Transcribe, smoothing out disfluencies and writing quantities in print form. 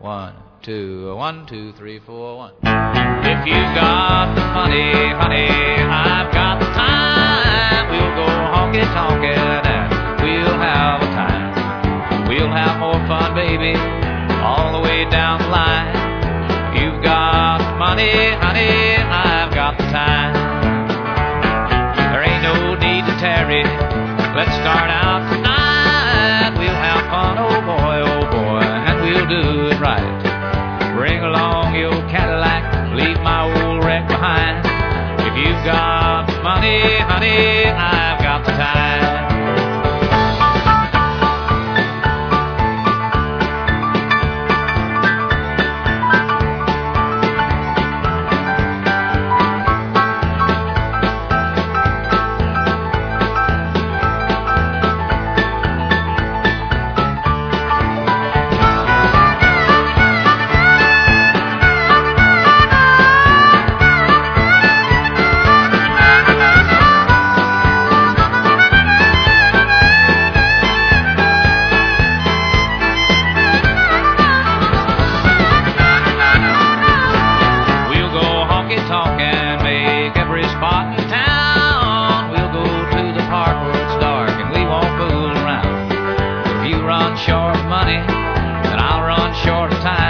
1, 2, 1, 2, 3, 4, 1. If you got the money, honey, I've got the time. We'll go honky-tonkin' and we'll have a time. We'll have more fun, baby, all the way down the line. You've got the money, honey, I've got the time. There ain't no need to tarry. Let's start out tonight. We'll have fun, oh boy, and we'll do it right. Bring along your Cadillac, leave my old wreck behind. If you've got money, honey, I've got the time. Short of money, and I'll run short of time.